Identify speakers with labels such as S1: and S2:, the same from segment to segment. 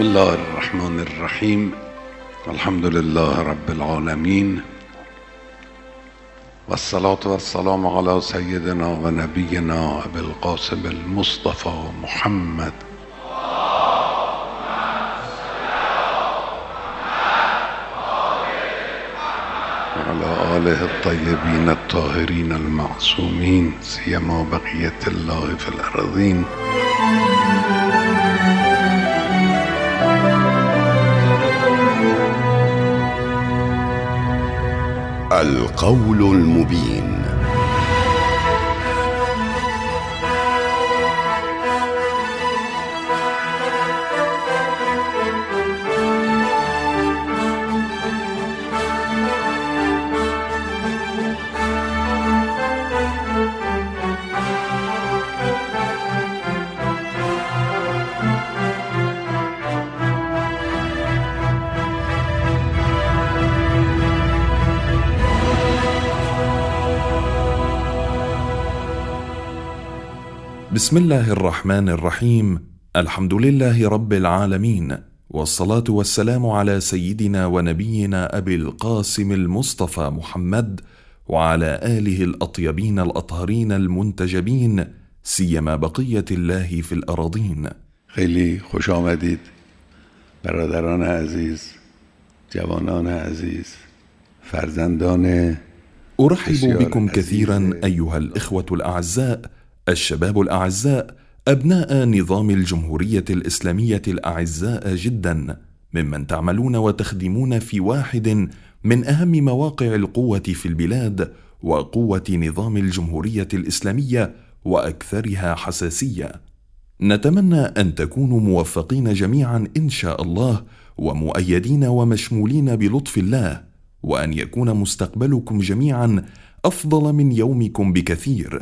S1: الله الرحمن الرحيم. الحمد لله رب العالمين، والصلاة والسلام على سيدنا ونبينا أبي القاسم المصطفى محمد وعلى آله الطيبين الطاهرين المعصومين، سيما بقية الله في الأرضين.
S2: القول المبين.
S3: بسم الله الرحمن الرحيم. الحمد لله رب العالمين، والصلاة والسلام على سيدنا ونبينا أبي القاسم المصطفى محمد وعلى آله الأطيبين الأطهرين المنتجبين، سيما بقية الله في الأراضين.
S1: خیلی خوش آمدید برادران عزیز، جوانان عزیز، فرزندان.
S3: أرحب بكم كثيرا أيها الإخوة الأعزاء، الشباب الأعزاء، أبناء نظام الجمهورية الإسلامية الأعزاء جدا، ممن تعملون وتخدمون في واحد من أهم مواقع القوة في البلاد وقوة نظام الجمهورية الإسلامية وأكثرها حساسية. نتمنى أن تكونوا موفقين جميعا إن شاء الله، ومؤيدين ومشمولين بلطف الله، وأن يكون مستقبلكم جميعا أفضل من يومكم بكثير.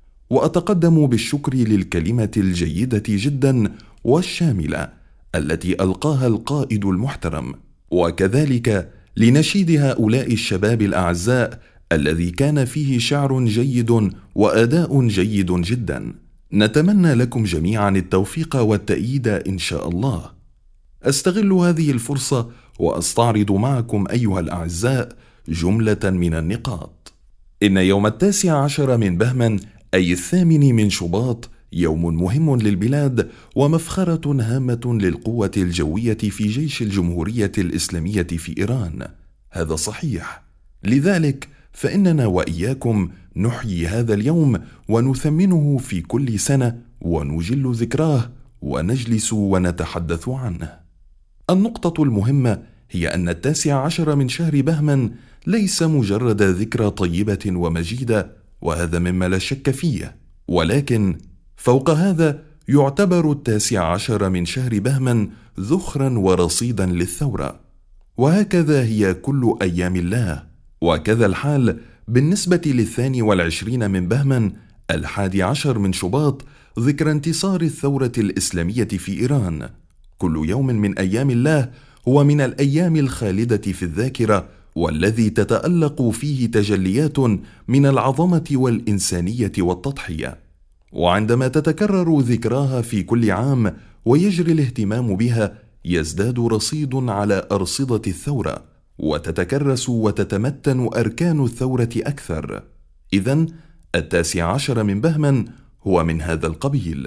S3: وأتقدم بالشكر للكلمة الجيدة جدا والشاملة التي ألقاها القائد المحترم، وكذلك لنشيد هؤلاء الشباب الأعزاء الذي كان فيه شعر جيد وأداء جيد جدا. نتمنى لكم جميعا التوفيق والتأييد إن شاء الله. أستغل هذه الفرصة وأستعرض معكم أيها الأعزاء جملة من النقاط. إن يوم 19 من بهمن، أي 8 من شباط، يوم مهم للبلاد ومفخرة هامة للقوة الجوية في جيش الجمهورية الإسلامية في إيران. هذا صحيح، لذلك فإننا وإياكم نحيي هذا اليوم ونثمنه في كل سنة ونجل ذكراه ونجلس ونتحدث عنه. النقطة المهمة هي أن 19 من شهر بهمن ليس مجرد ذكرى طيبة ومجيدة، وهذا مما لا شك فيه، ولكن فوق هذا يعتبر 19 من شهر بهمن ذخرا ورصيدا للثورة. وهكذا هي كل أيام الله، وكذا الحال بالنسبة 22 من بهمن 11 من شباط، ذكرى انتصار الثورة الإسلامية في إيران. كل يوم من أيام الله هو من الأيام الخالدة في الذاكرة، والذي تتألق فيه تجليات من العظمة والإنسانية والتضحية. وعندما تتكرر ذكراها في كل عام ويجري الاهتمام بها، يزداد رصيد على أرصدة الثورة، وتتكرس وتتمتن أركان الثورة أكثر. إذن 19 من بهمن هو من هذا القبيل.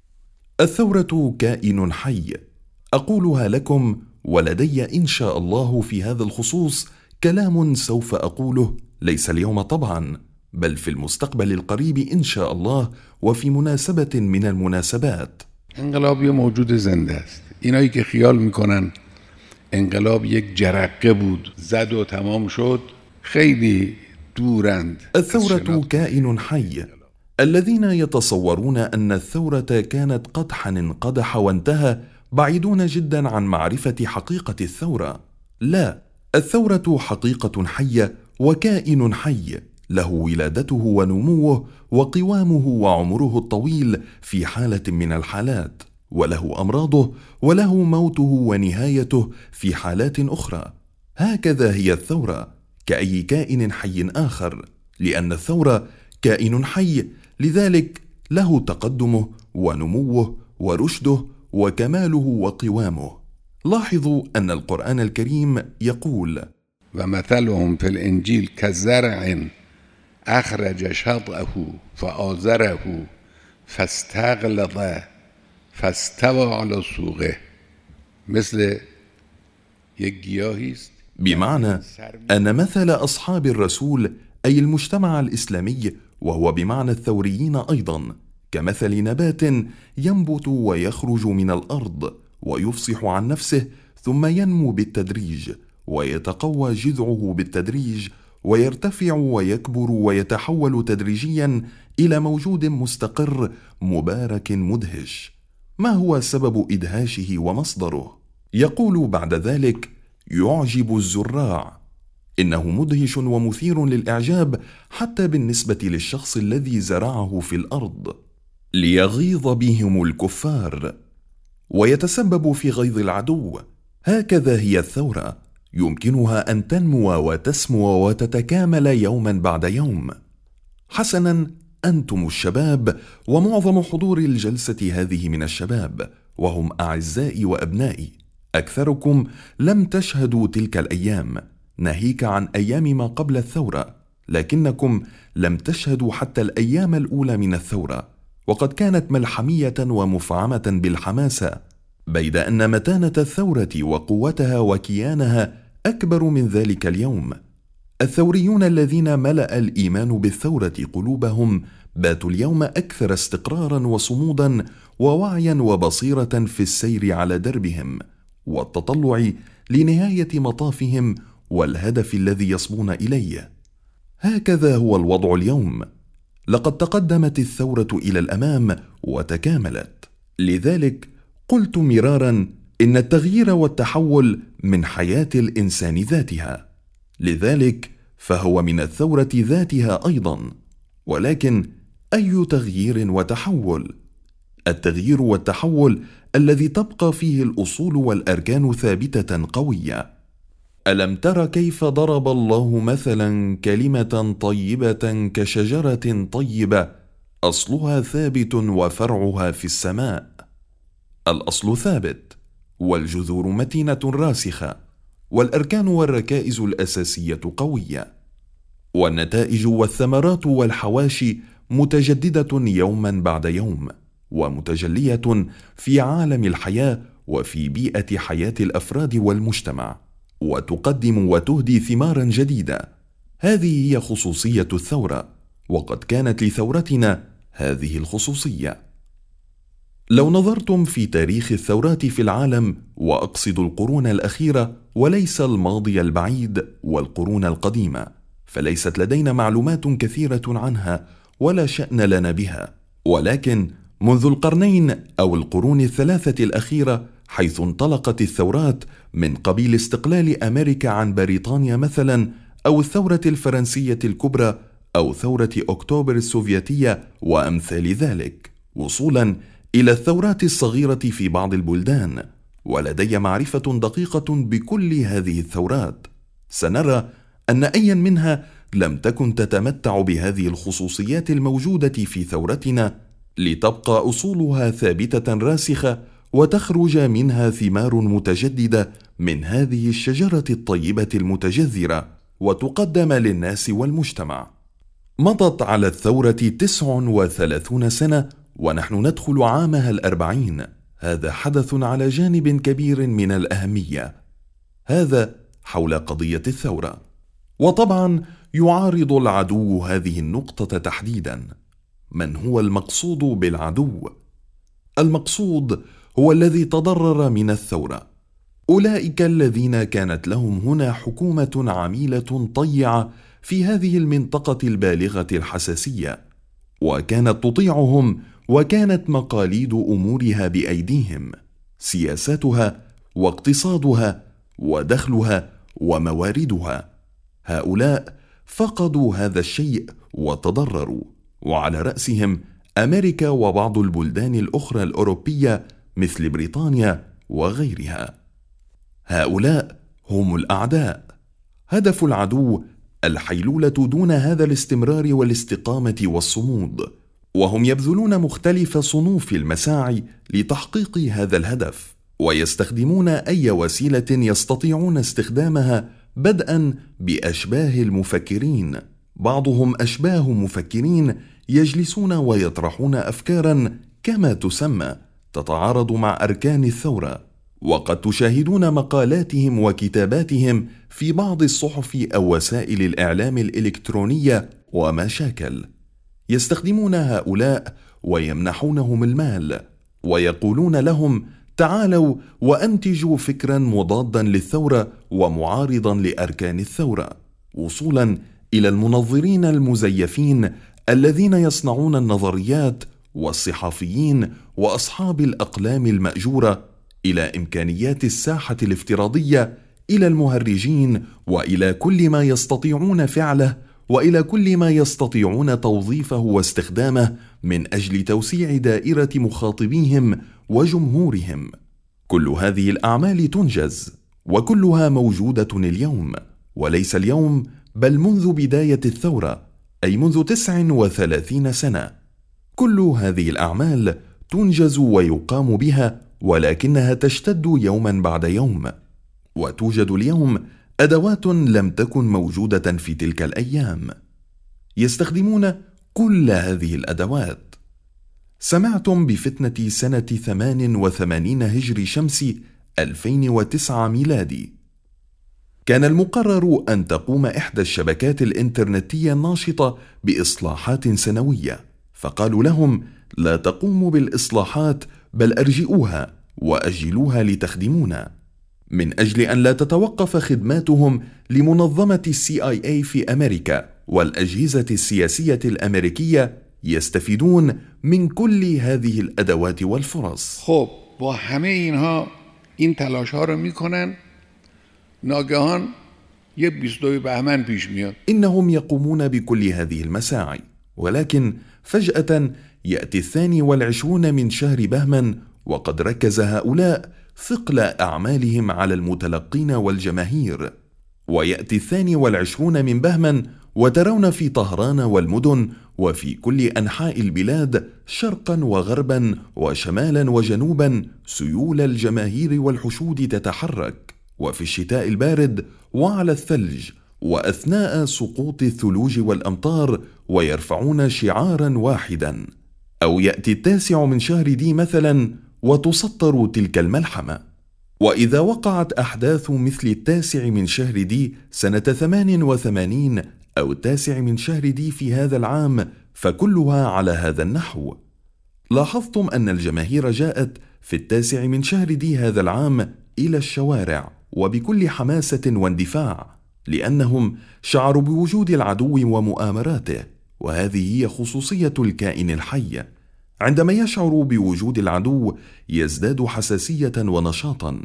S3: الثورة كائن حي، أقولها لكم، ولدي إن شاء الله في هذا الخصوص كلام سوف أقوله، ليس اليوم طبعا، بل في المستقبل القريب إن شاء الله، وفي مناسبة من المناسبات.
S1: انقلابی موجود زنده است. اینایی که خیال میکنن انقلاب یک جرقه بود زد و تمام شد، خیلی دورند.
S3: الثورة كائن حي. الذين يتصورون أن الثورة كانت قدحا انقدح وانتهى بعيدون جدا عن معرفة حقيقة الثورة. لا، الثورة حقيقة حية وكائن حي، له ولادته ونموه وقوامه وعمره الطويل في حالة من الحالات، وله أمراضه وله موته ونهايته في حالات أخرى. هكذا هي الثورة كأي كائن حي آخر، لأن الثورة كائن حي، لذلك له تقدمه ونموه ورشده وكماله وقوامه. لاحظوا أن القرآن الكريم يقول:
S1: ومثلهم في الإنجيل كزرع أخرج شطأه فآزره فاستغلظ فاستوى على سوقه. مثل یک گیاهی است،
S3: بمعنى أن مثل أصحاب الرسول أي المجتمع الإسلامي، وهو بمعنى الثوريين أيضا، كمثل نبات ينبت ويخرج من الأرض ويفصح عن نفسه ثم ينمو بالتدريج ويتقوى جذعه بالتدريج ويرتفع ويكبر ويتحول تدريجيا إلى موجود مستقر مبارك مدهش. ما هو سبب إدهاشه ومصدره؟ يقول بعد ذلك: يعجب الزراع، إنه مدهش ومثير للإعجاب حتى بالنسبة للشخص الذي زرعه في الأرض، ليغيظ بهم الكفار ويتسبب في غيظ العدو. هكذا هي الثورة، يمكنها أن تنمو وتسمو وتتكامل يوما بعد يوم. حسنا، أنتم الشباب، ومعظم حضور الجلسة هذه من الشباب، وهم أعزائي وأبنائي. أكثركم لم تشهدوا تلك الأيام، ناهيك عن أيام ما قبل الثورة، لكنكم لم تشهدوا حتى الأيام الأولى من الثورة، وقد كانت ملحمية ومفعمة بالحماسة، بيد أن متانة الثورة وقوتها وكيانها أكبر من ذلك اليوم. الثوريون الذين ملأ الإيمان بالثورة قلوبهم باتوا اليوم أكثر استقرارا وصمودا ووعيا وبصيرة في السير على دربهم والتطلع لنهاية مطافهم والهدف الذي يصبون إليه. هكذا هو الوضع اليوم. لقد تقدمت الثورة إلى الأمام وتكاملت. لذلك قلت مرارا إن التغيير والتحول من حياة الإنسان ذاتها، لذلك فهو من الثورة ذاتها أيضا. ولكن أي تغيير وتحول؟ التغيير والتحول الذي تبقى فيه الأصول والأركان ثابتة قوية. ألم تر كيف ضرب الله مثلا كلمة طيبة كشجرة طيبة أصلها ثابت وفرعها في السماء. الأصل ثابت، والجذور متينة راسخة، والأركان والركائز الأساسية قوية، والنتائج والثمرات والحواشي متجددة يوما بعد يوم، ومتجلية في عالم الحياة وفي بيئة حياة الأفراد والمجتمع، وتقدم وتهدي ثمارا جديدة. هذه هي خصوصية الثورة، وقد كانت لثورتنا هذه الخصوصية. لو نظرتم في تاريخ الثورات في العالم، وأقصد القرون الأخيرة وليس الماضي البعيد والقرون القديمة، فليست لدينا معلومات كثيرة عنها ولا شأن لنا بها. ولكن منذ القرنين أو القرون الثلاثة الأخيرة، حيث انطلقت الثورات من قبيل استقلال أمريكا عن بريطانيا مثلا، أو الثورة الفرنسية الكبرى، أو ثورة أكتوبر السوفيتية وأمثال ذلك، وصولا إلى الثورات الصغيرة في بعض البلدان، ولدي معرفة دقيقة بكل هذه الثورات، سنرى أن أي منها لم تكن تتمتع بهذه الخصوصيات الموجودة في ثورتنا، لتبقى أصولها ثابتة راسخة وتخرج منها ثمار متجددة من هذه الشجرة الطيبة المتجذرة، وتقدم للناس والمجتمع. مضت على الثورة 39 سنة ونحن ندخل عامها 40. هذا حدث على جانب كبير من الأهمية، هذا حول قضية الثورة. وطبعا يعارض العدو هذه النقطة تحديدا. من هو المقصود بالعدو؟ المقصود هو الذي تضرر من الثورة، أولئك الذين كانت لهم هنا حكومة عميلة طيعة في هذه المنطقة البالغة الحساسية، وكانت تطيعهم، وكانت مقاليد أمورها بأيديهم، سياساتها واقتصادها ودخلها ومواردها. هؤلاء فقدوا هذا الشيء وتضرروا، وعلى رأسهم أمريكا وبعض البلدان الأخرى الأوروبية مثل بريطانيا وغيرها. هؤلاء هم الأعداء. هدف العدو الحيلولة دون هذا الاستمرار والاستقامة والصمود، وهم يبذلون مختلف صنوف المساعي لتحقيق هذا الهدف، ويستخدمون أي وسيلة يستطيعون استخدامها، بدءا بأشباه المفكرين. بعضهم أشباه مفكرين يجلسون ويطرحون أفكارا كما تسمى تتعارض مع أركان الثورة، وقد تشاهدون مقالاتهم وكتاباتهم في بعض الصحف أو وسائل الإعلام الإلكترونية ومشاكل. يستخدمون هؤلاء ويمنحونهم المال ويقولون لهم: تعالوا وأنتجوا فكرا مضادا للثورة ومعارضا لأركان الثورة، وصولا إلى المنظرين المزيفين الذين يصنعون النظريات، والصحفيين وأصحاب الأقلام المأجورة، إلى إمكانيات الساحة الافتراضية، إلى المهرجين، وإلى كل ما يستطيعون فعله، وإلى كل ما يستطيعون توظيفه واستخدامه من أجل توسيع دائرة مخاطبيهم وجمهورهم. كل هذه الأعمال تنجز، وكلها موجودة اليوم، وليس اليوم بل منذ بداية الثورة، أي منذ 39 سنة. كل هذه الأعمال تنجز ويقام بها، ولكنها تشتد يوما بعد يوم، وتوجد اليوم أدوات لم تكن موجودة في تلك الأيام. يستخدمون كل هذه الأدوات. سمعتم بفتنة سنة 88 هجري شمسي 2009 ميلادي. كان المقرر أن تقوم إحدى الشبكات الإنترنتية الناشطة بإصلاحات سنوية، فقالوا لهم: لا تقوموا بالإصلاحات بل أرجئوها وأجلوها لتخدمونا، من أجل أن لا تتوقف خدماتهم لمنظمة CIA في أمريكا والأجهزة السياسية الأمريكية. يستفيدون من كل هذه الأدوات والفرص.
S1: خب با همه اینها این تلاش ها رو میکنن، ناگهان یه 22 بهمن پیش میاد.
S3: إنهم يقومون بكل هذه المساعي، ولكن فجأة يأتي 22 من شهر بهمن، وقد ركز هؤلاء ثقل أعمالهم على المتلقين والجماهير. ويأتي 22 من بهمن وترون في طهران والمدن وفي كل أنحاء البلاد شرقا وغربا وشمالا وجنوبا سيول الجماهير والحشود تتحرك، وفي الشتاء البارد وعلى الثلج وأثناء سقوط الثلوج والأمطار، ويرفعون شعارا واحدا. أو يأتي 9 من شهر دي مثلا وتسطر تلك الملحمة. وإذا وقعت أحداث مثل 9 من شهر دي سنة 88 أو 9 من شهر دي في هذا العام، فكلها على هذا النحو. لاحظتم أن الجماهير جاءت في 9 من شهر دي هذا العام إلى الشوارع وبكل حماسة واندفاع، لأنهم شعروا بوجود العدو ومؤامراته، وهذه هي خصوصية الكائن الحي. عندما يشعر بوجود العدو يزداد حساسية ونشاطا.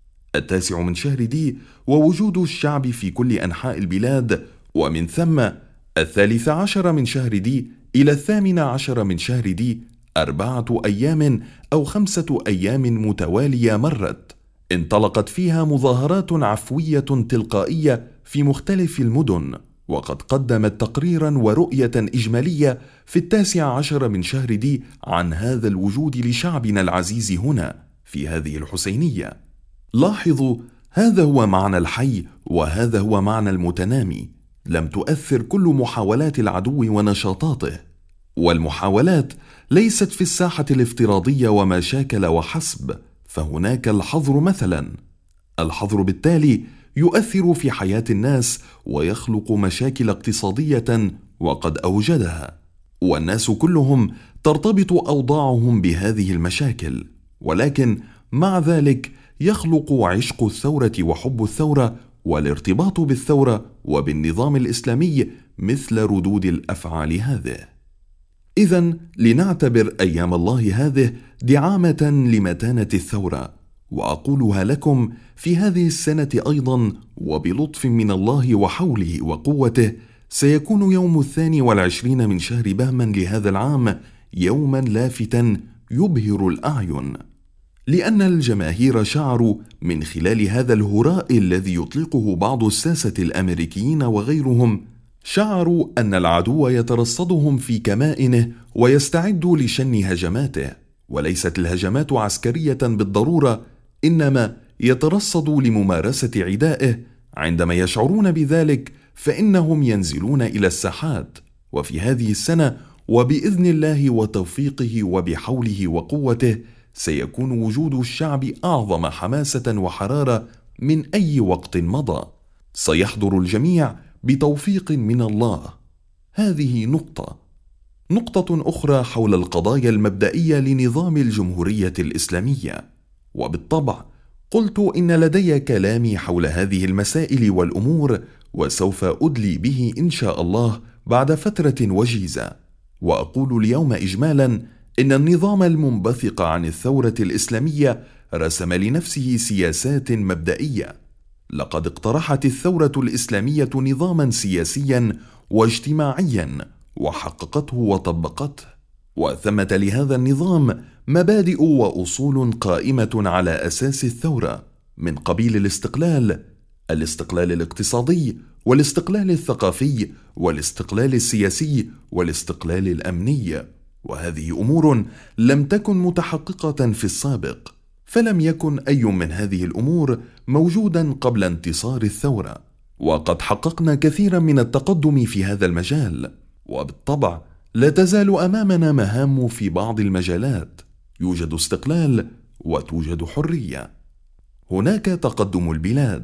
S3: 9 من شهر دي ووجود الشعب في كل أنحاء البلاد، ومن ثم 13 من شهر دي إلى 18 من شهر دي 4 أيام أو 5 أيام متوالية مرت، انطلقت فيها مظاهرات عفوية تلقائية في مختلف المدن، وقد قدمت تقريرا ورؤية إجمالية في 19 من شهر دي عن هذا الوجود لشعبنا العزيز هنا في هذه الحسينية. لاحظوا، هذا هو معنى الحي، وهذا هو معنى المتنامي. لم تؤثر كل محاولات العدو ونشاطاته، والمحاولات ليست في الساحة الافتراضية ومشاكل وحسب، فهناك الحظر مثلا. الحظر بالتالي يؤثر في حياة الناس ويخلق مشاكل اقتصادية وقد أوجدها، والناس كلهم ترتبط أوضاعهم بهذه المشاكل، ولكن مع ذلك يخلق عشق الثورة وحب الثورة والارتباط بالثورة وبالنظام الإسلامي مثل ردود الأفعال هذه. إذن لنعتبر أيام الله هذه دعامة لمتانة الثورة، وأقولها لكم في هذه السنة أيضا وبلطف من الله وحوله وقوته، سيكون يوم 22 من شهر بهمن لهذا العام يوما لافتا يبهر الأعين، لأن الجماهير شعروا من خلال هذا الهراء الذي يطلقه بعض الساسة الأمريكيين وغيرهم، شعروا أن العدو يترصدهم في كمائنه ويستعد لشن هجماته، وليست الهجمات عسكرية بالضرورة، إنما يترصدوا لممارسة عدائه. عندما يشعرون بذلك فإنهم ينزلون إلى الساحات. وفي هذه السنة وبإذن الله وتوفيقه وبحوله وقوته سيكون وجود الشعب أعظم حماسة وحرارة من أي وقت مضى. سيحضر الجميع بتوفيق من الله. هذه نقطة أخرى حول القضايا المبدئية لنظام الجمهورية الإسلامية. وبالطبع قلت إن لدي كلامي حول هذه المسائل والأمور، وسوف أدلي به إن شاء الله بعد فترة وجيزة. وأقول اليوم إجمالا إن النظام المنبثق عن الثورة الإسلامية رسم لنفسه سياسات مبدئية. لقد اقترحت الثورة الإسلامية نظاما سياسيا واجتماعيا وحققته وطبقته، وثمة لهذا النظام مبادئ وأصول قائمة على أساس الثورة، من قبيل الاستقلال الاقتصادي والاستقلال الثقافي والاستقلال السياسي والاستقلال الأمني. وهذه أمور لم تكن متحققة في السابق، فلم يكن أي من هذه الأمور موجودا قبل انتصار الثورة. وقد حققنا كثيرا من التقدم في هذا المجال، وبالطبع لا تزال أمامنا مهام في بعض المجالات. يوجد استقلال وتوجد حرية. هناك تقدم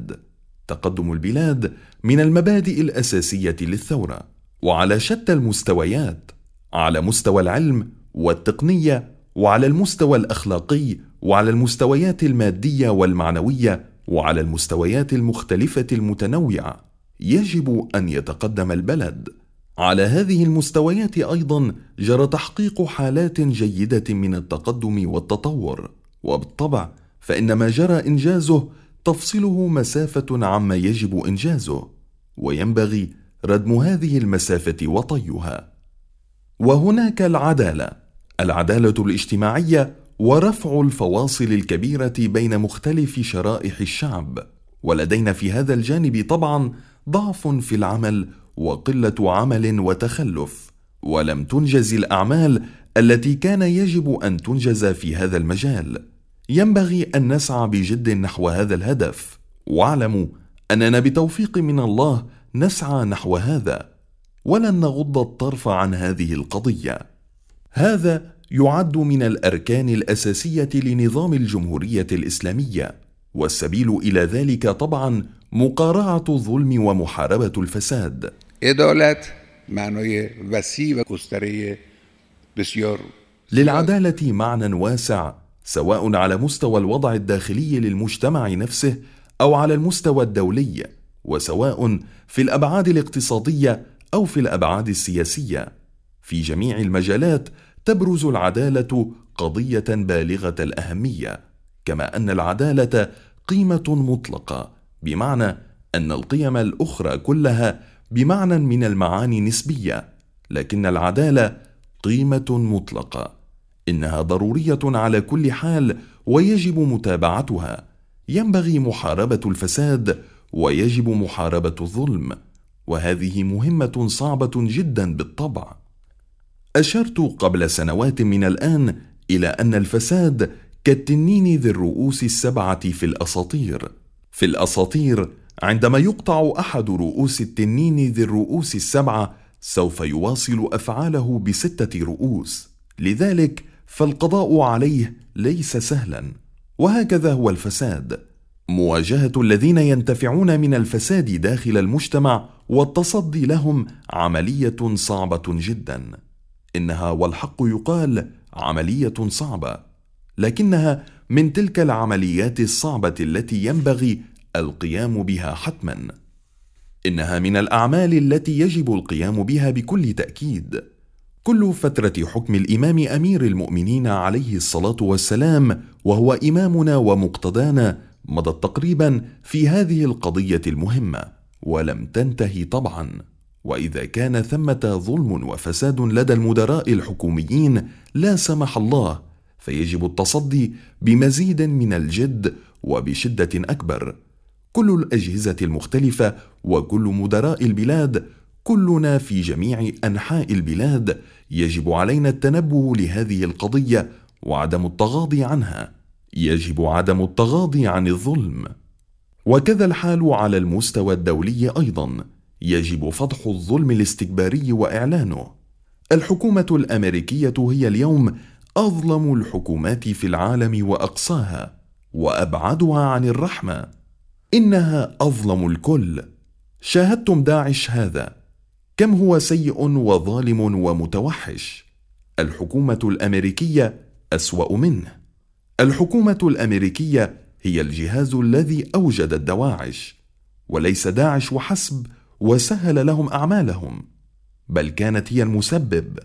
S3: البلاد من المبادئ الأساسية للثورة، وعلى شتى المستويات، على مستوى العلم والتقنية، وعلى المستوى الأخلاقي، وعلى المستويات المادية والمعنوية، وعلى المستويات المختلفة المتنوعة يجب أن يتقدم البلد. على هذه المستويات أيضا جرى تحقيق حالات جيدة من التقدم والتطور، وبالطبع فإن ما جرى إنجازه تفصله مسافة عما يجب إنجازه، وينبغي ردم هذه المسافة وطيها. وهناك العدالة الاجتماعية ورفع الفواصل الكبيرة بين مختلف شرائح الشعب. ولدينا في هذا الجانب طبعا ضعف في العمل وقلة عمل وتخلف، ولم تنجز الأعمال التي كان يجب أن تنجز في هذا المجال. ينبغي أن نسعى بجد نحو هذا الهدف، واعلموا أننا بتوفيق من الله نسعى نحو هذا، ولن نغض الطرف عن هذه القضية. هذا يعد من الأركان الأساسية لنظام الجمهورية الإسلامية، والسبيل إلى ذلك طبعا مقارعة الظلم ومحاربة الفساد.
S1: عدالت معنای وسیع و گستره بسیار.
S3: للعدالة معنى واسع، سواء على مستوى الوضع الداخلي للمجتمع نفسه أو على المستوى الدولي، وسواء في الأبعاد الاقتصادية أو في الأبعاد السياسية. في جميع المجالات تبرز العدالة قضية بالغة الأهمية، كما أن العدالة قيمة مطلقة، بمعنى أن القيم الأخرى كلها بمعنى من المعاني نسبية، لكن العدالة قيمة مطلقة. إنها ضرورية على كل حال ويجب متابعتها. ينبغي محاربة الفساد ويجب محاربة الظلم، وهذه مهمة صعبة جدا بالطبع. أشرت قبل سنوات من الآن إلى أن الفساد كالتنين ذي الرؤوس السبعة في الأساطير عندما يقطع أحد رؤوس التنين ذي الرؤوس السبعة سوف يواصل أفعاله ب6 رؤوس، لذلك فالقضاء عليه ليس سهلا. وهكذا هو الفساد. مواجهة الذين ينتفعون من الفساد داخل المجتمع والتصدي لهم عملية صعبة جدا. إنها والحق يقال عملية صعبة، لكنها من تلك العمليات الصعبة التي ينبغي القيام بها حتما. إنها من الأعمال التي يجب القيام بها بكل تأكيد. كل فترة حكم الإمام أمير المؤمنين عليه الصلاة والسلام، وهو إمامنا ومقتدانا، مضت تقريبا في هذه القضية المهمة ولم تنتهي طبعا. وإذا كان ثمة ظلم وفساد لدى المدراء الحكوميين لا سمح الله، فيجب التصدي بمزيد من الجد وبشدة أكبر. كل الأجهزة المختلفة وكل مدراء البلاد، كلنا في جميع أنحاء البلاد، يجب علينا التنبه لهذه القضية وعدم التغاضي عنها. يجب عدم التغاضي عن الظلم. وكذا الحال على المستوى الدولي أيضا، يجب فضح الظلم الاستكباري وإعلانه. الحكومة الأمريكية هي اليوم أظلم الحكومات في العالم وأقصاها وأبعدها عن الرحمة. إنها أظلم الكل. شاهدتم داعش هذا، كم هو سيء وظالم ومتوحش. الحكومة الأمريكية أسوأ منه. الحكومة الأمريكية هي الجهاز الذي أوجد الدواعش، وليس داعش وحسب وسهل لهم أعمالهم، بل كانت هي المسبب.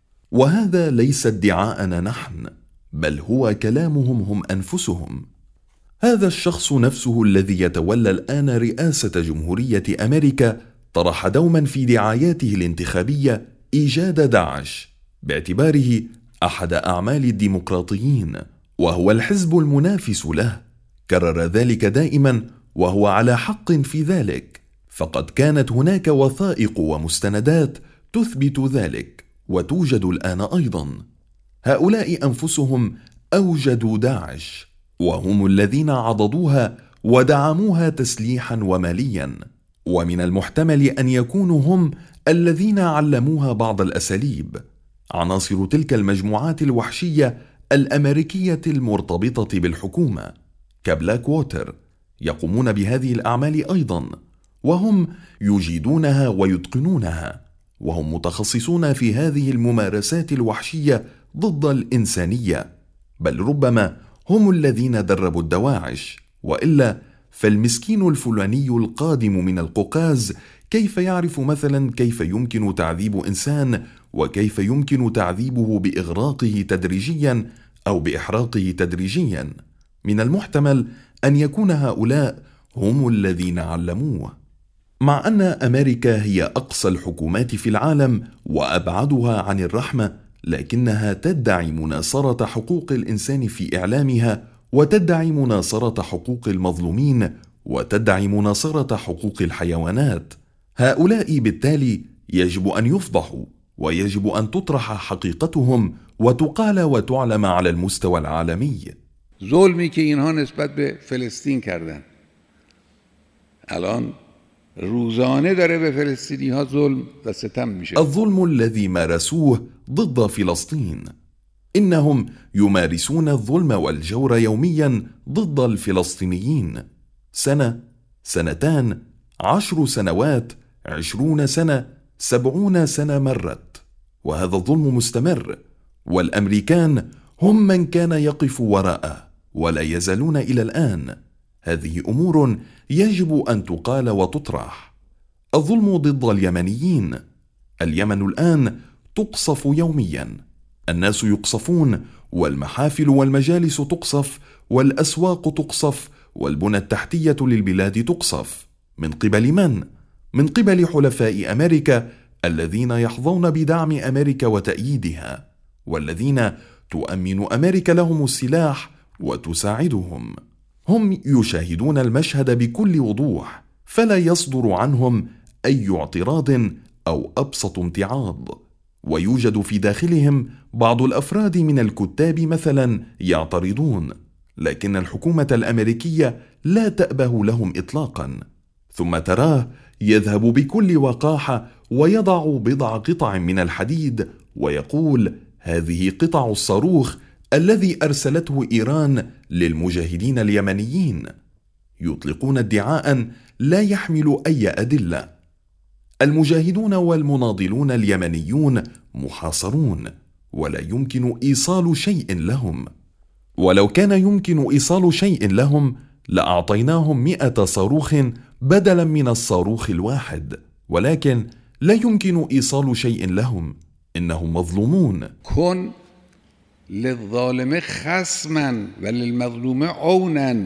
S3: وهذا ليس ادعاءنا نحن، بل هو كلامهم هم أنفسهم. هذا الشخص نفسه الذي يتولى الآن رئاسة جمهورية أمريكا طرح دوما في دعاياته الانتخابية إيجاد داعش باعتباره أحد أعمال الديمقراطيين، وهو الحزب المنافس له. كرر ذلك دائما وهو على حق في ذلك، فقد كانت هناك وثائق ومستندات تثبت ذلك وتوجد الآن أيضا. هؤلاء أنفسهم أوجدوا داعش، وهم الذين عضدوها ودعموها تسليحا وماليا، ومن المحتمل أن يكونوا هم الذين علموها بعض الأساليب. عناصر تلك المجموعات الوحشية الأمريكية المرتبطة بالحكومة كبلاك ووتر يقومون بهذه الأعمال أيضا، وهم يجيدونها ويتقنونها، وهم متخصصون في هذه الممارسات الوحشية ضد الإنسانية، بل ربما هم الذين دربوا الدواعش. وإلا فالمسكين الفلاني القادم من القوقاز كيف يعرف مثلا كيف يمكن تعذيب إنسان، وكيف يمكن تعذيبه بإغراقه تدريجيا أو بإحراقه تدريجيا؟ من المحتمل أن يكون هؤلاء هم الذين علموه. مع أن أمريكا هي أقصى الحكومات في العالم وأبعدها عن الرحمة، لكنها تدعي مناصرة حقوق الإنسان في إعلامها، وتدعي مناصرة حقوق المظلومين، وتدعي مناصرة حقوق الحيوانات. هؤلاء بالتالي يجب أن يفضحوا، ويجب أن تطرح حقيقتهم وتقال وتعلم على المستوى العالمي.
S1: ظلمی که اینها نسبت به فلسطین کردن، الان روزانه داره به فلسطینی ها ظلم و ستم میشه.
S3: الظلم الذي مارسوه ضد فلسطين، إنهم يمارسون الظلم والجور يوميا ضد الفلسطينيين. سنة، سنتان، 10 سنوات، 20 سنة، 70 سنة مرت، وهذا الظلم مستمر، والأمريكان هم من كان يقف وراءه ولا يزالون إلى الآن. هذه أمور يجب أن تقال وتطرح. الظلم ضد اليمنيين. اليمن الآن تقصف يوميا، الناس يقصفون، والمحافل والمجالس تقصف، والأسواق تقصف، والبنى التحتية للبلاد تقصف. من قبل من؟ من قبل حلفاء أمريكا الذين يحظون بدعم أمريكا وتأييدها، والذين تؤمن أمريكا لهم السلاح وتساعدهم. هم يشاهدون المشهد بكل وضوح، فلا يصدر عنهم أي اعتراض أو أبسط امتعاض. ويوجد في داخلهم بعض الأفراد من الكتاب مثلا يعترضون، لكن الحكومة الأمريكية لا تأبه لهم إطلاقا. ثم تراه يذهب بكل وقاحة ويضع بضع قطع من الحديد ويقول: هذه قطع الصاروخ الذي أرسلته إيران للمجاهدين اليمنيين. يطلقون ادعاء لا يحمل أي أدلة. المجاهدون والمناضلون اليمنيون محاصرون، ولا يمكن إيصال شيء لهم. ولو كان يمكن إيصال شيء لهم لأعطيناهم 100 صاروخ بدلا من الصاروخ الواحد، ولكن لا يمكن إيصال شيء لهم. إنهم مظلومون.
S1: كن للظالم خصما و للمظلوم عونا.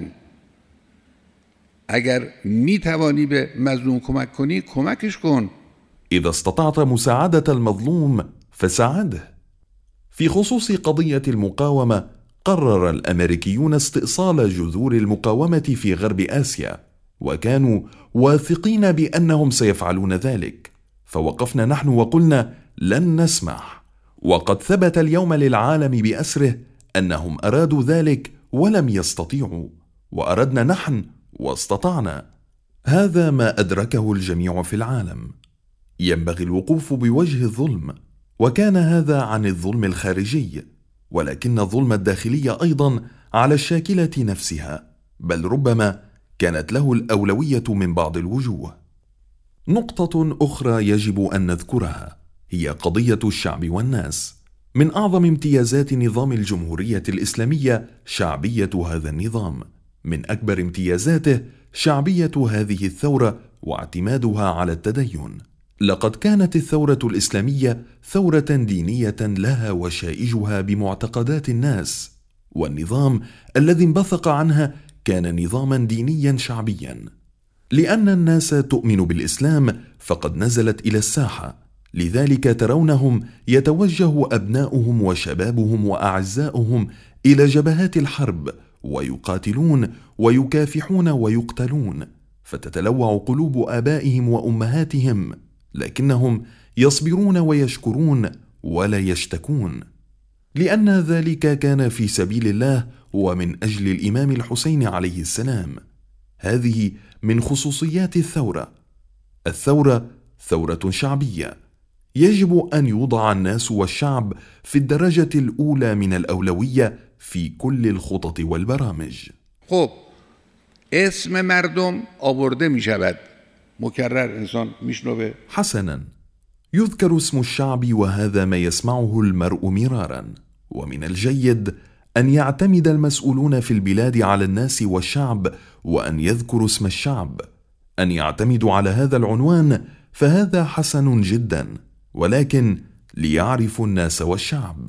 S1: اگر میتوانی به مظلوم کمک کنی کمکش کن.
S3: إذا استطعت مساعدة المظلوم فساعده. في خصوص قضية المقاومة، قرر الأمريكيون استئصال جذور المقاومة في غرب آسيا، وكانوا واثقين بأنهم سيفعلون ذلك، فوقفنا نحن وقلنا لن نسمح. وقد ثبت اليوم للعالم بأسره أنهم أرادوا ذلك ولم يستطيعوا، وأردنا نحن واستطعنا. هذا ما أدركه الجميع في العالم. ينبغي الوقوف بوجه الظلم، وكان هذا عن الظلم الخارجي، ولكن الظلم الداخلي أيضا على الشاكلة نفسها، بل ربما كانت له الأولوية من بعض الوجوه. نقطة أخرى يجب أن نذكرها هي قضية الشعب والناس. من أعظم امتيازات نظام الجمهورية الإسلامية شعبية هذا النظام. من أكبر امتيازاته شعبية هذه الثورة واعتمادها على التدين. لقد كانت الثورة الإسلامية ثورة دينية لها وشائجها بمعتقدات الناس، والنظام الذي انبثق عنها كان نظاما دينيا شعبيا. لأن الناس تؤمن بالإسلام فقد نزلت إلى الساحة، لذلك ترونهم يتوجه أبناؤهم وشبابهم وأعزاؤهم إلى جبهات الحرب، ويقاتلون ويكافحون ويقتلون، فتتلوع قلوب آبائهم وأمهاتهم، لكنهم يصبرون ويشكرون ولا يشتكون، لأن ذلك كان في سبيل الله ومن أجل الإمام الحسين عليه السلام. هذه من خصوصيات الثورة. الثورة ثورة شعبية، يجب أن يوضع الناس والشعب في الدرجة الأولى من الأولوية في كل الخطط والبرامج.
S1: خب اسم مردم آورده می شود، مکرر انسان میشنوه.
S3: حسنا، يذكر اسم الشعب، وهذا ما يسمعه المرء مرارا. ومن الجيد أن يعتمد المسؤولون في البلاد على الناس والشعب، وأن يذكروا اسم الشعب، أن يعتمدوا على هذا العنوان، فهذا حسن جدا، ولكن ليعرفوا الناس والشعب.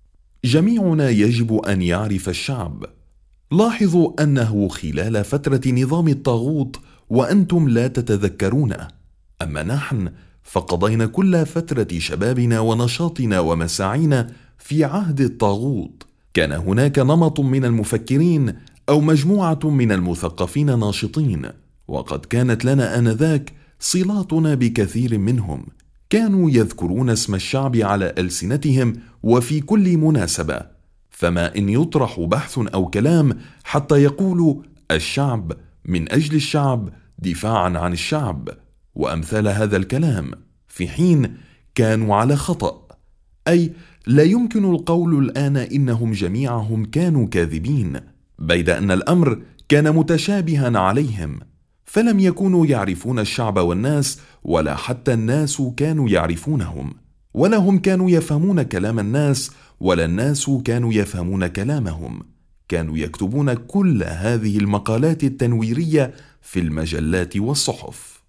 S3: جميعنا يجب أن يعرف الشعب. لاحظوا أنه خلال فترة نظام الطاغوت وأنتم لا تتذكرونه، أما نحن فقضينا كل فترة شبابنا ونشاطنا ومساعينا في عهد الطاغوت. كان هناك نمط من المفكرين أو مجموعة من المثقفين ناشطين، وقد كانت لنا آنذاك صلاتنا بكثير منهم. كانوا يذكرون اسم الشعب على ألسنتهم وفي كل مناسبة، فما إن يطرح بحث أو كلام حتى يقولوا الشعب من أجل الشعب دفاعا عن الشعب وأمثال هذا الكلام، في حين كانوا على خطأ. أي لا يمكن القول الآن إنهم جميعهم كانوا كاذبين، بيد أن الأمر كان متشابها عليهم، فلم يكونوا يعرفون الشعب والناس، ولا حتى الناس كانوا يعرفونهم، ولا هم كانوا يفهمون كلام الناس، ولا الناس كانوا يفهمون كلامهم. كانوا يكتبون كل هذه المقالات التنويرية في المجلات والصحف.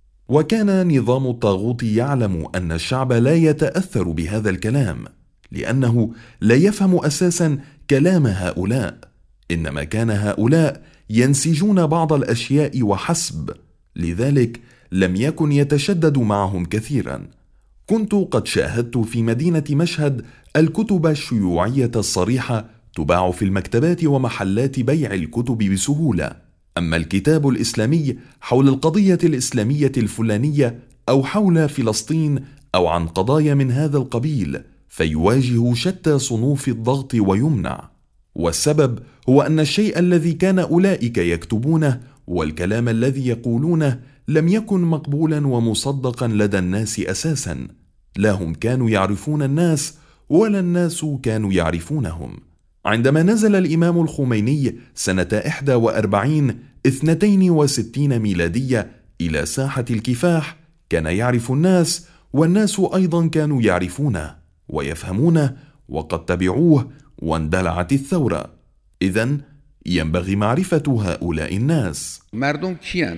S3: وكان نظام الطاغوت يعلم أن الشعب لا يتأثر بهذا الكلام، لأنه لا يفهم أساسا كلام هؤلاء، إنما كان هؤلاء ينسجون بعض الأشياء وحسب، لذلك لم يكن يتشدد معهم كثيرا. كنت قد شاهدت في مدينة مشهد الكتب الشيوعية الصريحة تباع في المكتبات ومحلات بيع الكتب بسهولة، أما الكتاب الإسلامي حول القضية الإسلامية الفلانية أو حول فلسطين أو عن قضايا من هذا القبيل فيواجه شتى صنوف الضغط ويمنع. والسبب هو أن الشيء الذي كان أولئك يكتبونه والكلام الذي يقولونه لم يكن مقبولا ومصدقا لدى الناس أساسا. لا هم كانوا يعرفون الناس ولا الناس كانوا يعرفونهم. عندما نزل الإمام الخميني سنة 41-62 ميلادية إلى ساحة الكفاح، كان يعرف الناس، والناس أيضا كانوا يعرفونه ويفهمونه، وقد تبعوه واندلعت الثورة. إذن ينبغي معرفة هؤلاء الناس.
S1: مردم کیان؟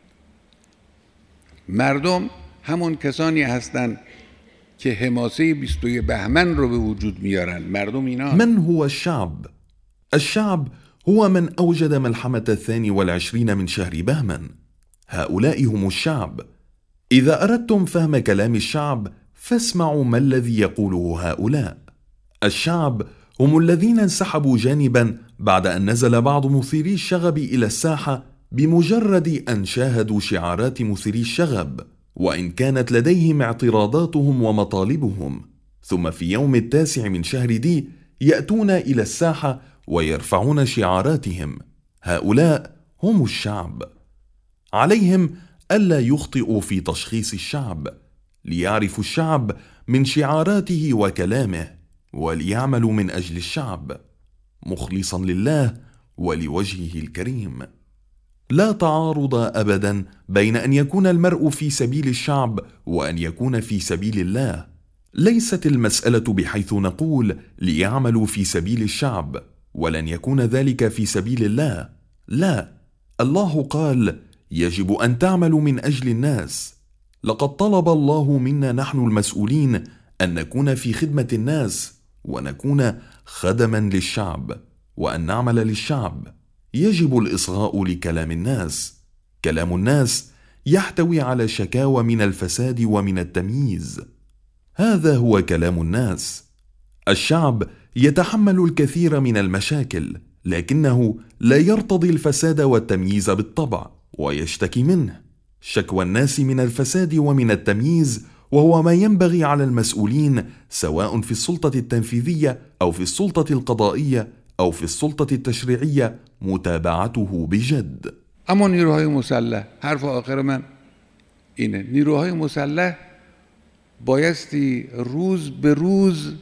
S1: مردم همون کسانی هستند که حماسه 22 بهمن رو به وجود میارن. مردم اینا.
S3: من هو الشعب؟ الشعب هو من أوجد ملحمة 22 من شهر بهمن. هؤلاء هم الشعب. إذا أردتم فهم كلام الشعب فاسمعوا ما الذي يقوله هؤلاء. الشعب هم الذين انسحبوا جانبا بعد أن نزل بعض مثيري الشغب إلى الساحة بمجرد أن شاهدوا شعارات مثيري الشغب، وإن كانت لديهم اعتراضاتهم ومطالبهم، ثم في يوم 9 من شهر دي يأتون إلى الساحة ويرفعون شعاراتهم. هؤلاء هم الشعب. عليهم ألا يخطئوا في تشخيص الشعب، ليعرفوا الشعب من شعاراته وكلامه، وليعملوا من أجل الشعب مخلصا لله ولوجهه الكريم. لا تعارض أبدا بين أن يكون المرء في سبيل الشعب وأن يكون في سبيل الله. ليست المسألة بحيث نقول ليعملوا في سبيل الشعب ولن يكون ذلك في سبيل الله. لا، الله قال يجب أن تعملوا من أجل الناس. لقد طلب الله منا نحن المسؤولين أن نكون في خدمة الناس ونكون خدما للشعب وأن نعمل للشعب. يجب الإصغاء لكلام الناس. كلام الناس يحتوي على شكاوى من الفساد ومن التمييز. هذا هو كلام الناس. الشعب يتحمل الكثير من المشاكل، لكنه لا يرتضي الفساد والتمييز بالطبع ويشتكي منه. شكوى الناس من الفساد ومن التمييز وهو ما ينبغي على المسؤولين سواء في السلطة التنفيذية أو في السلطة القضائية أو في السلطة التشريعية متابعته بجد.
S1: اما نیروهای مسلح، حرف آخر من اینه، نیروهای مسلح بایستی روز به روز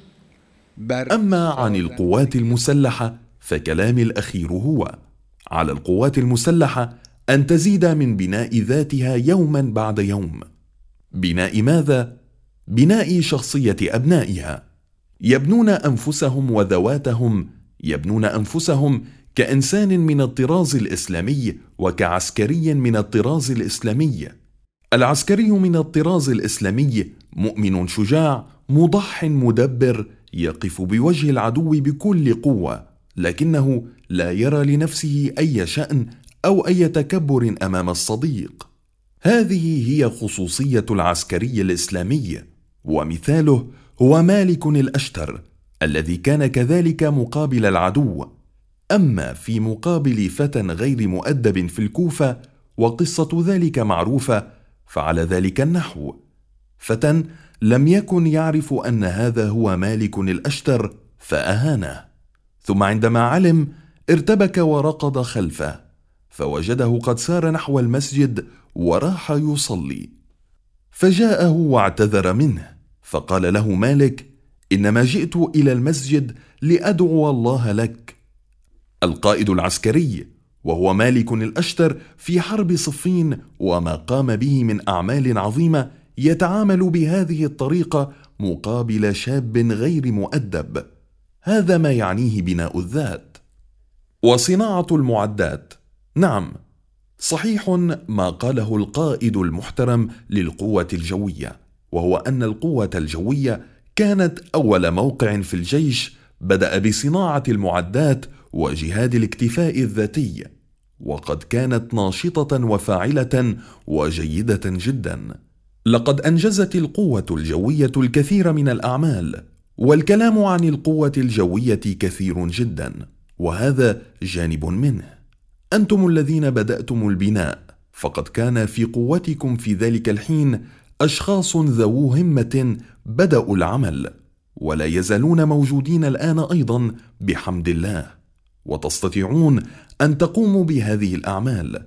S3: أما عن القوات المسلحة فكلامي الأخير هو على القوات المسلحة أن تزيد من بناء ذاتها يوما بعد يوم. بناء ماذا؟ بناء شخصية أبنائها. يبنون أنفسهم وذواتهم، يبنون أنفسهم كإنسان من الطراز الإسلامي وكعسكري من الطراز الإسلامي. العسكري من الطراز الإسلامي مؤمن شجاع مضح مدبر، يقف بوجه العدو بكل قوة، لكنه لا يرى لنفسه أي شأن أو أي تكبر أمام الصديق. هذه هي خصوصية العسكري الإسلامي، ومثاله هو مالك الأشتر الذي كان كذلك مقابل العدو. أما في مقابل فتى غير مؤدب في الكوفة وقصة ذلك معروفة، فعلى ذلك النحو: فتى لم يكن يعرف أن هذا هو مالك الأشتر فأهانه، ثم عندما علم ارتبك وركض خلفه، فوجده قد سار نحو المسجد وراح يصلي، فجاءه واعتذر منه، فقال له مالك: إنما جئت إلى المسجد لأدعو الله لك. القائد العسكري وهو مالك الأشتر في حرب صفين وما قام به من أعمال عظيمة يتعامل بهذه الطريقة مقابل شاب غير مؤدب. هذا ما يعنيه بناء الذات. وصناعة المعدات، نعم صحيح ما قاله القائد المحترم للقوة الجوية، وهو أن القوة الجوية كانت أول موقع في الجيش بدأ بصناعة المعدات وجهاد الاكتفاء الذاتي، وقد كانت ناشطة وفاعلة وجيدة جدا. لقد أنجزت القوة الجوية الكثير من الأعمال، والكلام عن القوة الجوية كثير جدا، وهذا جانب منه. أنتم الذين بدأتم البناء، فقد كان في قوتكم في ذلك الحين أشخاص ذو همة بدأوا العمل، ولا يزالون موجودين الآن أيضا بحمد الله، وتستطيعون أن تقوموا بهذه الأعمال.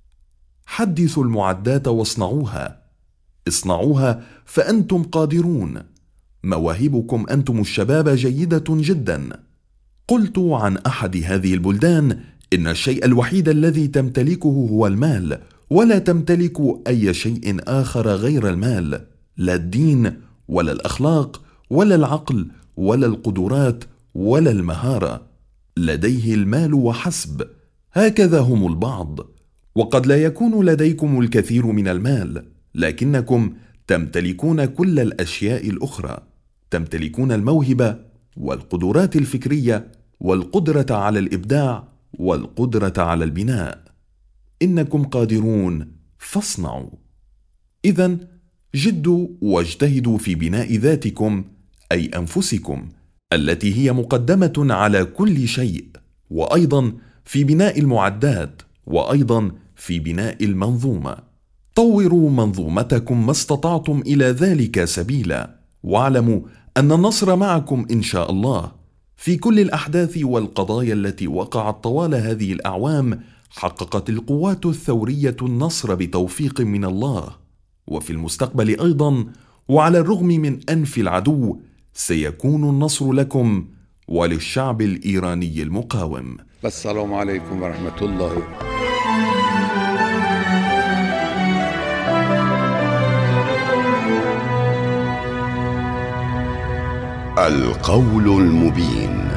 S3: حدثوا المعدات واصنعوها، اصنعوها فأنتم قادرون. مواهبكم أنتم الشباب جيدة جدا. قلت عن أحد هذه البلدان إن الشيء الوحيد الذي تمتلكه هو المال، ولا تمتلك أي شيء آخر غير المال، لا الدين ولا الأخلاق ولا العقل ولا القدرات ولا المهارة، لديه المال وحسب. هكذا هم البعض. وقد لا يكون لديكم الكثير من المال، لكنكم تمتلكون كل الأشياء الأخرى. تمتلكون الموهبة والقدرات الفكرية والقدرة على الإبداع والقدرة على البناء. إنكم قادرون فاصنعوا. إذن جدوا واجتهدوا في بناء ذاتكم، أي أنفسكم التي هي مقدمة على كل شيء، وأيضا في بناء المعدات، وأيضا في بناء المنظومة. طوروا منظومتكم ما استطعتم إلى ذلك سبيلا، واعلموا أن النصر معكم إن شاء الله. في كل الأحداث والقضايا التي وقعت طوال هذه الأعوام حققت القوات الثورية النصر بتوفيق من الله، وفي المستقبل أيضا وعلى الرغم من أنف العدو سيكون النصر لكم وللشعب الإيراني المقاوم.
S1: السلام عليكم ورحمة الله.
S2: القول المبين.